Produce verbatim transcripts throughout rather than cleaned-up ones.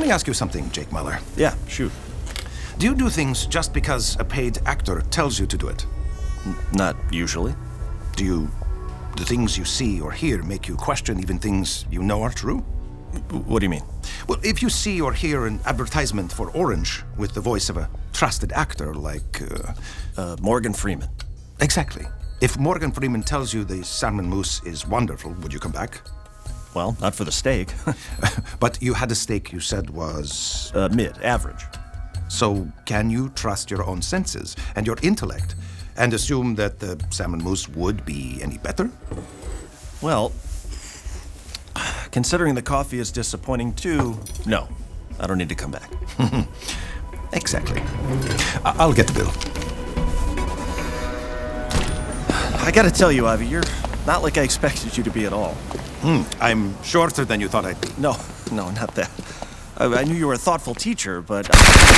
me ask you something, Jake Muller. Yeah, shoot. Do you do things just because a paid actor tells you to do it? N- not usually. Do you... the things you see or hear make you question even things you know are true? W- what do you mean? Well, if you see or hear an advertisement for Orange with the voice of a trusted actor like... Uh... Uh, Morgan Freeman. Exactly. If Morgan Freeman tells you the salmon mousse is wonderful, would you come back? Well, not for the steak. But you had a steak you said was... uh, mid, average. So can you trust your own senses and your intellect and assume that the salmon mousse would be any better? Well, considering the coffee is disappointing too, no. I don't need to come back. Exactly. I- I'll get the bill. I gotta tell you, Ivy, you're not like I expected you to be at all. Hmm. I'm shorter than you thought I'd be. No, no, not that. I, I knew you were a thoughtful teacher, but...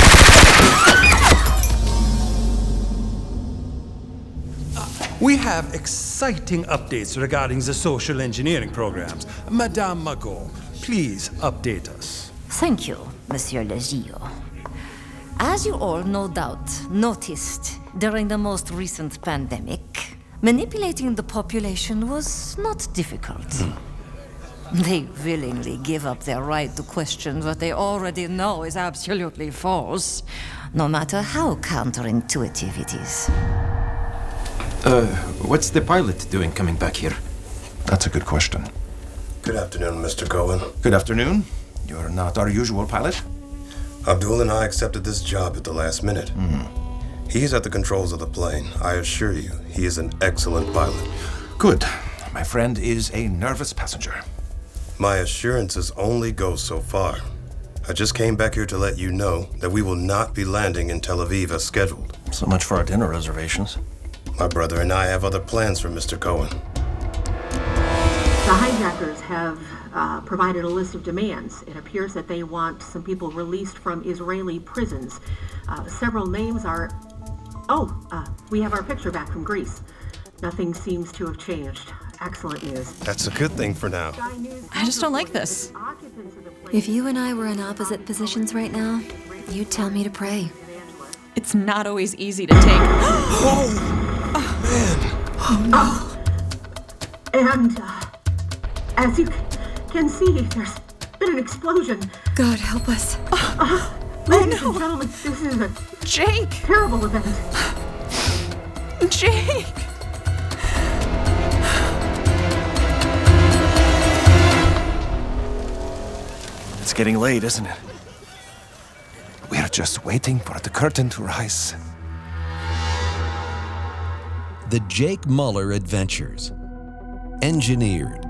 We have exciting updates regarding the social engineering programs. Madame Magot, please update us. Thank you, Monsieur Legio. As you all no doubt noticed during the most recent pandemic, manipulating the population was not difficult. Hmm. They willingly give up their right to question what they already know is absolutely false, no matter how counterintuitive it is. Uh, what's the pilot doing coming back here? That's a good question. Good afternoon, Mister Cohen. Good afternoon. You're not our usual pilot? Abdul and I accepted this job at the last minute. Mm-hmm. He's at the controls of the plane. I assure you, he is an excellent pilot. Good. My friend is a nervous passenger. My assurances only go so far. I just came back here to let you know that we will not be landing in Tel Aviv as scheduled. So much for our dinner reservations. My brother and I have other plans for Mister Cohen. The hijackers have uh, provided a list of demands. It appears that they want some people released from Israeli prisons. Uh, several names are... Oh, uh, we have our picture back from Greece. Nothing seems to have changed. Excellent news. That's a good thing for now. I just don't like this. If you and I were in opposite positions right now, you'd tell me to pray. It's not always easy to take. Oh, man. Oh, and uh, as you can see, there's been an explosion. God help us. Uh, ladies and gentlemen, this is a Jake! terrible event. Jake! It's getting late, isn't it? We're just waiting for the curtain to rise. The Jake Muller Adventures. Engineered,